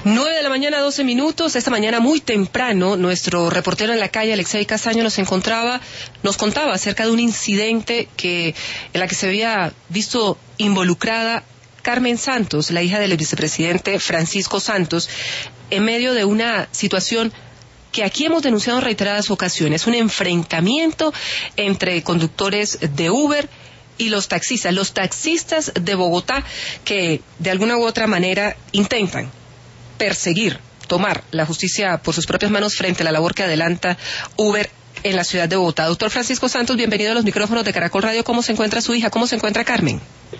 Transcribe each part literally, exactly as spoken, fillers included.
Nueve de la mañana, doce minutos. Esta mañana muy temprano, nuestro reportero en la calle, Alexei Castaño, nos encontraba, nos contaba acerca de un incidente que, en la que se había visto involucrada Carmen Santos, la hija del vicepresidente Francisco Santos, en medio de una situación que aquí hemos denunciado en reiteradas ocasiones, un enfrentamiento entre conductores de Uber y los taxistas, los taxistas de Bogotá que de alguna u otra manera intentan perseguir, tomar la justicia por sus propias manos frente a la labor que adelanta Uber en la ciudad de Bogotá. Doctor Francisco Santos, bienvenido a los micrófonos de Caracol Radio. ¿Cómo se encuentra su hija? ¿Cómo se encuentra Carmen?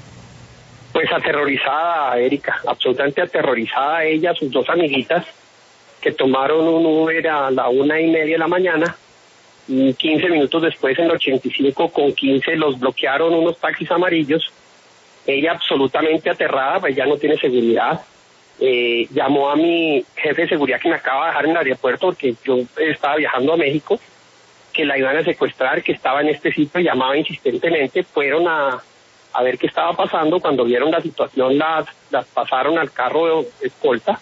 Pues aterrorizada, Erika, absolutamente aterrorizada ella, sus dos amiguitas, que tomaron un Uber a la una y media de la mañana, y quince minutos después, en el ochenta y cinco con quince, los bloquearon unos taxis amarillos. Ella absolutamente aterrada, pues ya no tiene seguridad. Eh, llamó a mi jefe de seguridad que me acaba de dejar en el aeropuerto porque yo estaba viajando a México, que la iban a secuestrar, que estaba en este sitio, llamaba insistentemente. Fueron a, a ver qué estaba pasando. Cuando vieron la situación, las, las pasaron al carro de escolta.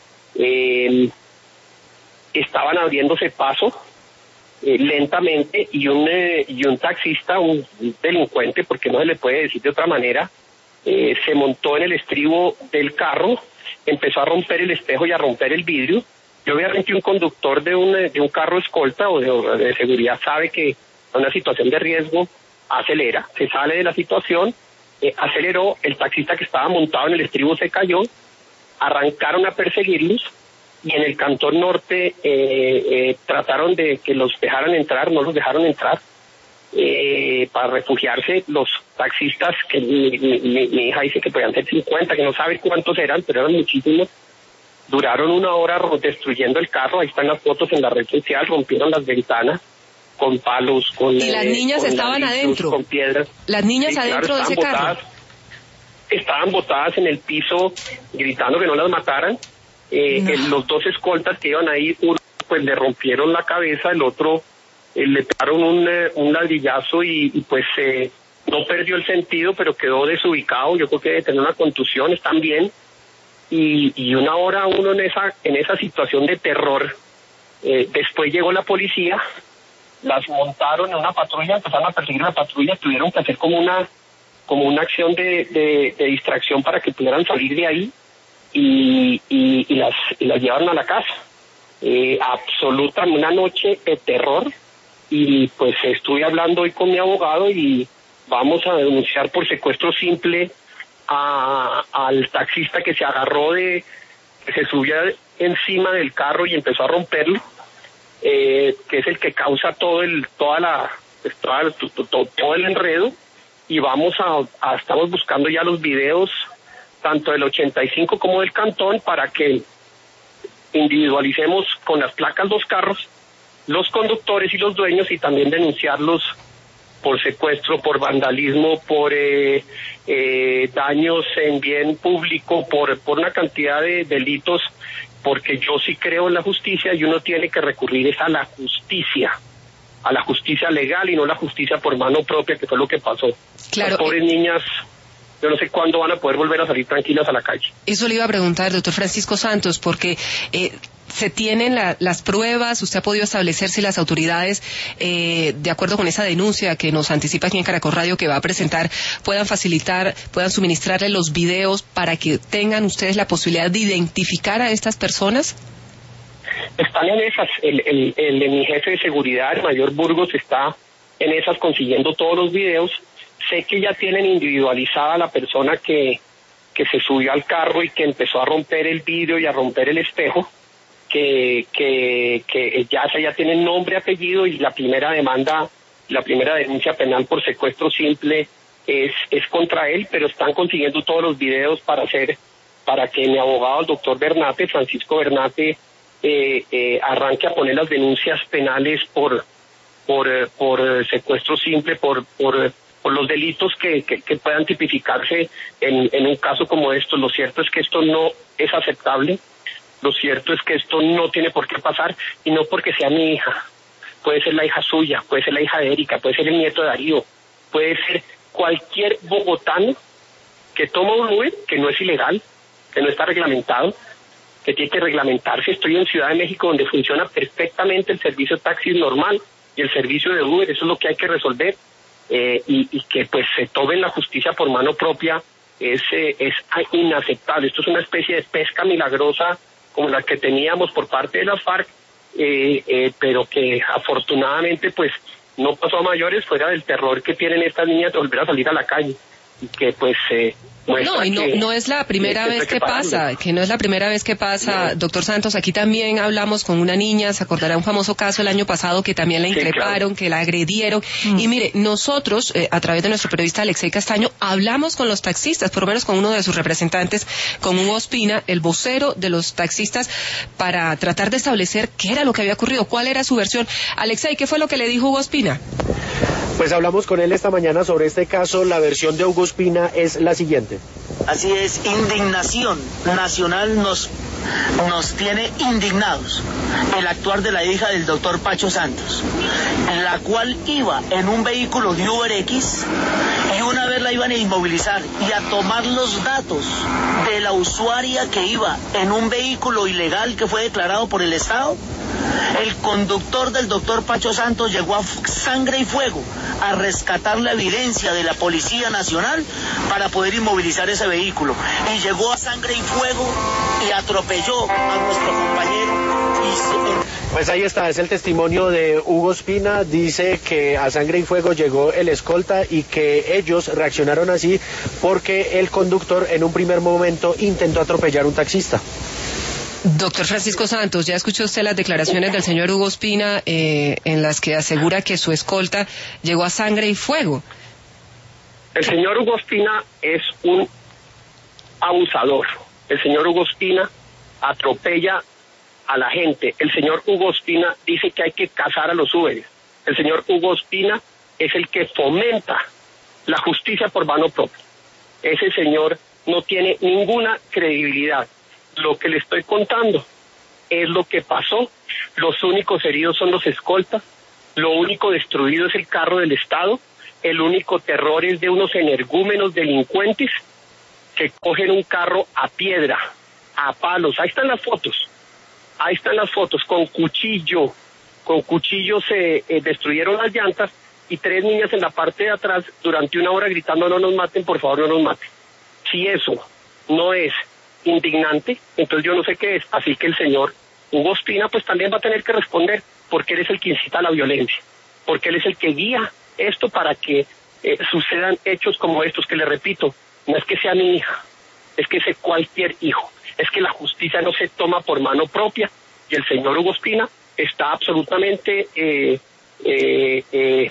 Eh, estaban abriéndose paso eh, lentamente y un, eh, y un taxista, un delincuente, porque no se le puede decir de otra manera, eh, se montó en el estribo del carro, empezó a romper el espejo y a romper el vidrio. Y obviamente un conductor de un, de un carro escolta o de, de seguridad sabe que en una situación de riesgo acelera, se sale de la situación, eh, aceleró, el taxista que estaba montado en el estribo se cayó, arrancaron a perseguirlos y en el cantón norte eh, eh, trataron de que los dejaran entrar, no los dejaron entrar. Eh, para refugiarse. Los taxistas, que mi, mi, mi hija dice que podían ser cincuenta, que no sabe cuántos eran, pero eran muchísimos, duraron una hora destruyendo el carro. Ahí están las fotos en la red social, rompieron las ventanas con palos, con... Y las niñas eh, estaban ladrillos, adentro, con piedras. las niñas sí, adentro claro, de ese botadas, carro. Estaban botadas en el piso, gritando que no las mataran. Eh, no. el, los dos escoltas que iban ahí, uno pues le rompieron la cabeza, el otro Eh, le pegaron un, eh, un ladrillazo y, y pues eh, no perdió el sentido, pero quedó desubicado. Yo creo que debe tener una contusión, están bien. Y, y una hora uno en esa en esa situación de terror. Eh, después llegó la policía, las montaron en una patrulla, empezaron a perseguir la patrulla, tuvieron que hacer como una como una acción de, de, de distracción para que pudieran salir de ahí y, y, y las y las llevaron a la casa. Eh, absoluta una noche de terror. Y pues estuve hablando hoy con mi abogado y vamos a denunciar por secuestro simple a, al taxista que se agarró de, que se subió encima del carro y empezó a romperlo, eh, que es el que causa todo el, toda la, pues, toda, todo, todo el enredo. Y vamos a, a, estamos buscando ya los videos, tanto del ochenta y cinco como del cantón, para que individualicemos con las placas los carros, los conductores y los dueños, y también denunciarlos por secuestro, por vandalismo, por eh, eh, daños en bien público, por, por una cantidad de delitos, porque yo sí creo en la justicia y uno tiene que recurrir es a la justicia, a la justicia legal y no la justicia por mano propia, que fue lo que pasó. Claro. Las pobres niñas, yo no sé cuándo van a poder volver a salir tranquilas a la calle. Eso le iba a preguntar, doctor Francisco Santos, porque eh, se tienen la, las pruebas, usted ha podido establecer si las autoridades, eh, de acuerdo con esa denuncia que nos anticipa aquí en Caracol Radio que va a presentar, puedan facilitar, puedan suministrarle los videos para que tengan ustedes la posibilidad de identificar a estas personas. Están en esas, el, el, el, mi jefe de seguridad, el mayor Burgos, está en esas consiguiendo todos los videos. Sé que ya tienen individualizada a la persona que, que se subió al carro y que empezó a romper el vidrio y a romper el espejo, que, que, que ya, ya tienen nombre, apellido, y la primera demanda, la primera denuncia penal por secuestro simple es, es contra él, pero están consiguiendo todos los videos para hacer, para que mi abogado, el doctor Bernate, Francisco Bernate, eh, eh, arranque a poner las denuncias penales por, por, por secuestro simple, por, por, por los delitos que, que, que puedan tipificarse en, en un caso como esto. Lo cierto es que esto no es aceptable, lo cierto es que esto no tiene por qué pasar, y no porque sea mi hija, puede ser la hija suya, puede ser la hija de Erika, puede ser el nieto de Darío, puede ser cualquier bogotano que toma un Uber, que no es ilegal, que no está reglamentado, que tiene que reglamentarse. Estoy en Ciudad de México, donde funciona perfectamente el servicio de taxis normal y el servicio de Uber. Eso es lo que hay que resolver, eh, y, y que pues se tome la justicia por mano propia es, eh, es inaceptable. Esto es una especie de pesca milagrosa como la que teníamos por parte de las FARC, eh, eh, pero que afortunadamente pues no pasó a mayores, fuera del terror que tienen estas niñas de volver a salir a la calle, y que pues eh, No, y no, que, no es la primera vez que, que pasa, que no es la primera vez que pasa, no. Doctor Santos. Aquí también hablamos con una niña, se acordará un famoso caso el año pasado que también la increparon, sí, claro, que la agredieron. Mm. Y mire, nosotros, eh, a través de nuestro periodista Alexei Castaño, hablamos con los taxistas, por lo menos con uno de sus representantes, con Hugo Ospina, el vocero de los taxistas, para tratar de establecer qué era lo que había ocurrido, cuál era su versión. Alexei, ¿qué fue lo que le dijo Hugo Ospina? Pues hablamos con él esta mañana sobre este caso. La versión de Hugo Ospina es la siguiente. Así es, indignación nacional nos, nos tiene indignados el actuar de la hija del doctor Pacho Santos, la cual iba en un vehículo de UberX, y una vez la iban a inmovilizar y a tomar los datos de la usuaria que iba en un vehículo ilegal que fue declarado por el Estado. El conductor del doctor Pacho Santos llegó a sangre y fuego a rescatar la evidencia de la Policía Nacional para poder inmovilizar ese vehículo, y llegó a sangre y fuego y atropelló a nuestro compañero. Y... Pues ahí está, es el testimonio de Hugo Ospina. Dice que a sangre y fuego llegó el escolta y que ellos reaccionaron así porque el conductor en un primer momento intentó atropellar a un taxista. Doctor Francisco Santos, ya escuchó usted las declaraciones del señor Hugo Ospina, eh, en las que asegura que su escolta llegó a sangre y fuego. El señor Hugo Ospina es un abusador. El señor Hugo Ospina atropella a la gente. El señor Hugo Ospina dice que hay que cazar a los Uberes. El señor Hugo Ospina es el que fomenta la justicia por mano propia. Ese señor no tiene ninguna credibilidad. Lo que le estoy contando es lo que pasó. Los únicos heridos son los escoltas. Lo único destruido es el carro del Estado. El único terror es de unos energúmenos delincuentes que cogen un carro a piedra, a palos. Ahí están las fotos. Ahí están las fotos. Con cuchillo. Con cuchillo se eh, destruyeron las llantas, y tres niñas en la parte de atrás durante una hora gritando: no nos maten, por favor, no nos maten. Si eso no es indignante, entonces yo no sé qué es. Así que el señor Hugo Ospina pues también va a tener que responder, porque él es el que incita a la violencia, porque él es el que guía esto para que eh, sucedan hechos como estos, que le repito, no es que sea mi hija, es que sea cualquier hijo, es que la justicia no se toma por mano propia, y el señor Hugo Ospina está absolutamente eh, eh, eh,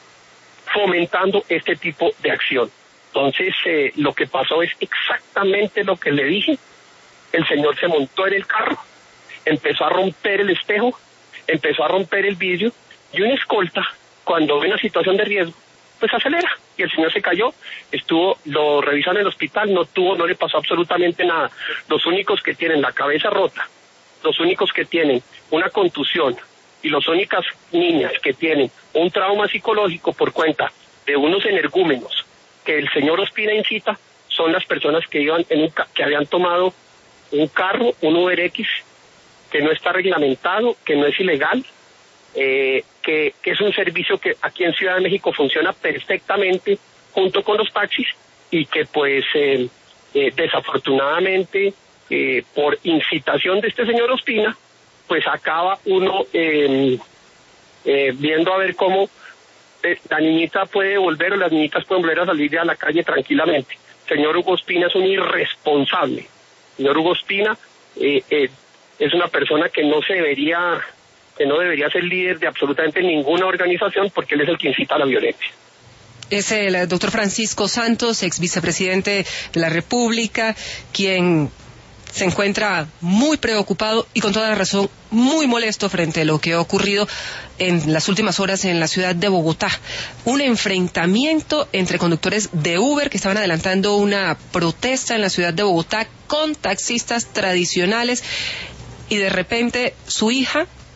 fomentando este tipo de acción. Entonces, eh, lo que pasó es exactamente lo que le dije. El señor se montó en el carro, empezó a romper el espejo, empezó a romper el vidrio, y una escolta, cuando ve una situación de riesgo, pues acelera. Y el señor se cayó, estuvo, lo revisaron en el hospital, no tuvo, no le pasó absolutamente nada. Los únicos que tienen la cabeza rota, los únicos que tienen una contusión, y las únicas niñas que tienen un trauma psicológico por cuenta de unos energúmenos que el señor Ospina incita, son las personas que iban en un ca- que habían tomado un carro, un UberX, que no está reglamentado, que no es ilegal, eh, que, que es un servicio que aquí en Ciudad de México funciona perfectamente junto con los taxis, y que pues eh, eh, desafortunadamente eh, por incitación de este señor Ospina, pues acaba uno eh, eh, viendo a ver cómo la niñita puede volver, o las niñitas pueden volver a salir a la calle tranquilamente. Señor Hugo Ospina es un irresponsable. Señor Hugo Ospina eh, eh, es una persona que no se debería, que no debería ser líder de absolutamente ninguna organización, porque él es el que incita a la violencia. Es el doctor Francisco Santos, ex vicepresidente de la República, quien se encuentra muy preocupado y con toda la razón muy molesto frente a lo que ha ocurrido en las últimas horas en la ciudad de Bogotá. Un enfrentamiento entre conductores de Uber que estaban adelantando una protesta en la ciudad de Bogotá con taxistas tradicionales, y de repente su hija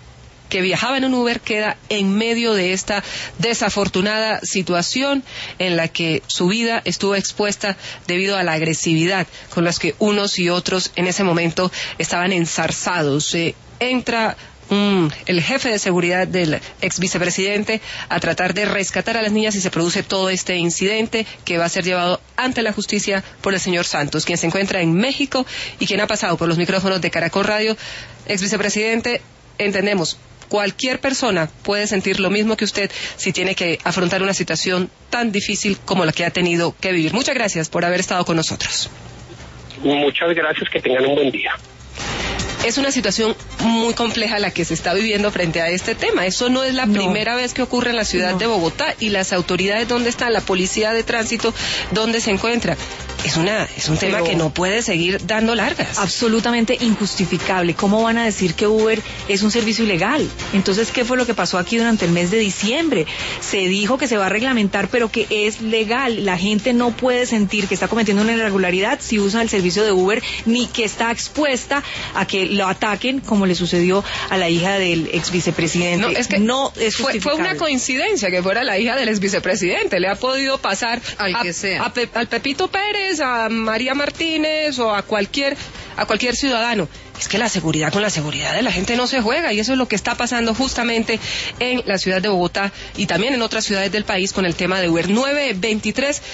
que viajaba en un Uber queda en medio de esta desafortunada situación en la que su vida estuvo expuesta debido a la agresividad con las que unos y otros en ese momento estaban enzarzados. Eh, entra Mm, el jefe de seguridad del ex vicepresidente a tratar de rescatar a las niñas y se produce todo este incidente que va a ser llevado ante la justicia por el señor Santos, quien se encuentra en México y quien ha pasado por los micrófonos de Caracol Radio. Ex vicepresidente, entendemos, cualquier persona puede sentir lo mismo que usted si tiene que afrontar una situación tan difícil como la que ha tenido que vivir. Muchas gracias por haber estado con nosotros. Muchas gracias, que tengan un buen día. Es una situación muy compleja la que se está viviendo frente a este tema. Eso no es la no. primera vez que ocurre en la ciudad no. de Bogotá. Y las autoridades, ¿dónde están? La policía de tránsito, ¿dónde se encuentra? Es una es un tema Pero que no puede seguir dando largas. Absolutamente injustificable. ¿Cómo van a decir que Uber es un servicio ilegal? Entonces, ¿qué fue lo que pasó aquí durante el mes de diciembre? Se dijo que se va a reglamentar, pero que es legal. La gente no puede sentir que está cometiendo una irregularidad si usa el servicio de Uber, ni que está expuesta a que lo ataquen, como le sucedió a la hija del ex vicepresidente. No, es que no es fue, fue una coincidencia que fuera la hija del ex vicepresidente. Le ha podido pasar al a, que sea. A Pe, al Pepito Pérez, a María Martínez o a cualquier a cualquier ciudadano. Es que la seguridad con la seguridad de la gente no se juega, y eso es lo que está pasando justamente en la ciudad de Bogotá y también en otras ciudades del país con el tema de Uber. nueve veintitrés